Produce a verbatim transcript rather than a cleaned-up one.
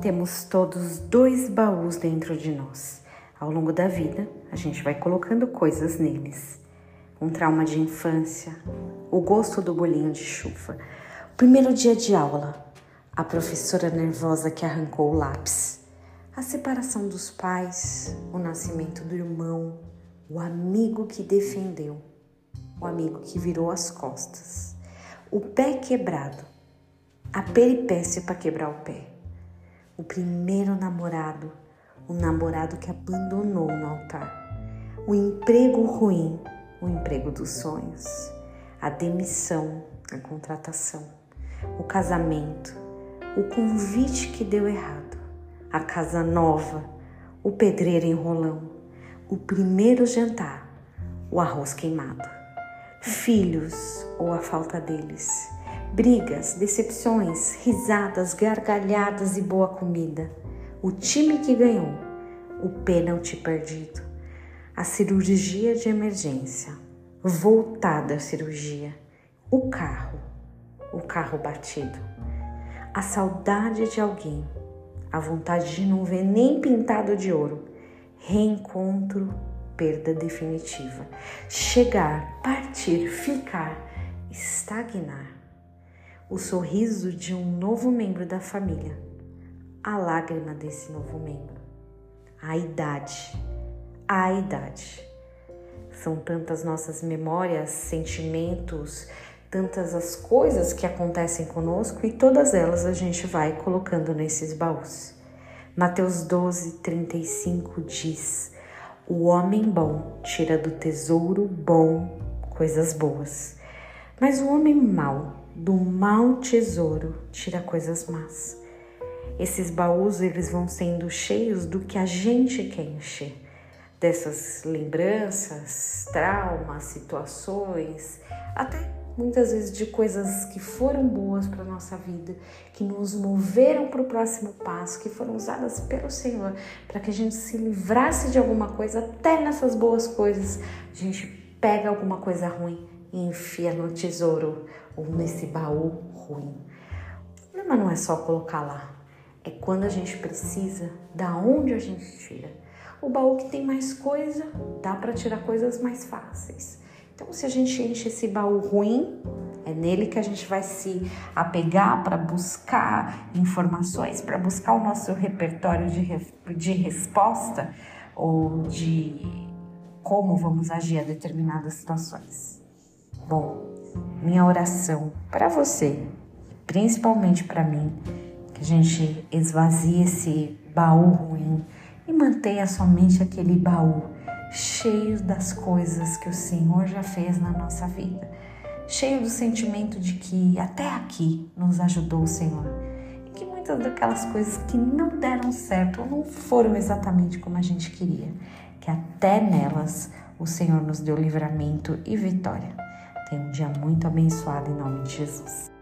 temos todos dois baús dentro de nós. Ao longo da vida, a gente vai colocando coisas neles. Um trauma de infância, o gosto do bolinho de chuva, o primeiro dia de aula, a professora nervosa que arrancou o lápis, a separação dos pais, o nascimento do irmão, o amigo que defendeu, o amigo que virou as costas, o pé quebrado, a peripécia para quebrar o pé, o primeiro namorado, o namorado que abandonou no altar, o emprego ruim, o emprego dos sonhos, a demissão, a contratação, o casamento, o convite que deu errado, a casa nova, o pedreiro enrolão, o primeiro jantar, o arroz queimado, filhos ou a falta deles, brigas, decepções, risadas, gargalhadas e boa comida, o time que ganhou, o pênalti perdido, a cirurgia de emergência, voltar da cirurgia, o carro, o carro batido, a saudade de alguém, a vontade de não ver nem pintado de ouro, reencontro, perda definitiva, chegar, partir, ficar, estagnar, o sorriso de um novo membro da família, a lágrima desse novo membro, a idade, a idade. São tantas nossas memórias, sentimentos, tantas as coisas que acontecem conosco e todas elas a gente vai colocando nesses baús. Mateus doze, trinta e cinco diz: o homem bom tira do tesouro bom coisas boas, mas o homem mau do mau tesouro tira coisas más. Esses baús eles vão sendo cheios do que a gente quer encher, dessas lembranças, traumas, situações, até muitas vezes de coisas que foram boas para a nossa vida, que nos moveram para o próximo passo, que foram usadas pelo Senhor para que a gente se livrasse de alguma coisa. Até nessas boas coisas a gente pega alguma coisa ruim e enfia no tesouro ou nesse baú ruim. O problema não é só colocar lá, é quando a gente precisa, da onde a gente tira. O baú que tem mais coisa, dá para tirar coisas mais fáceis. Então, se a gente enche esse baú ruim, é nele que a gente vai se apegar para buscar informações, para buscar o nosso repertório de, re... de resposta ou de como vamos agir a determinadas situações. Bom, minha oração para você, principalmente para mim, que a gente esvazie esse baú ruim e mantenha somente aquele baú cheio das coisas que o Senhor já fez na nossa vida, cheio do sentimento de que até aqui nos ajudou o Senhor e que muitas daquelas coisas que não deram certo ou não foram exatamente como a gente queria, que até nelas o Senhor nos deu livramento e vitória. Tenha um dia muito abençoado em nome de Jesus.